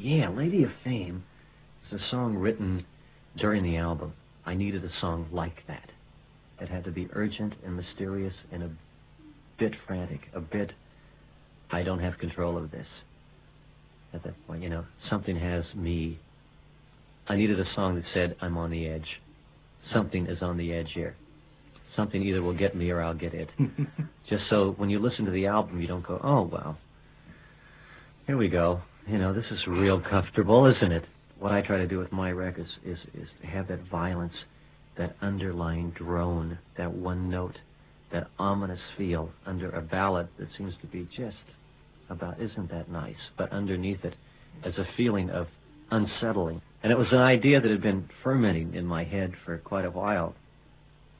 Yeah, Lady of Fame is a song written during the album. I needed a song like that. It had to be urgent and mysterious and a bit frantic, a bit, I don't have control of this. At that point, something has me. I needed a song that said, I'm on the edge. Something is on the edge here. Something either will get me or I'll get it. Just so when you listen to the album, you don't go, oh, well, here we go. This is real comfortable, isn't it? What I try to do with my records is to have that violence, that underlying drone, that one note, that ominous feel under a ballad that seems to be just about, isn't that nice? But underneath it is a feeling of unsettling. And it was an idea that had been fermenting in my head for quite a while.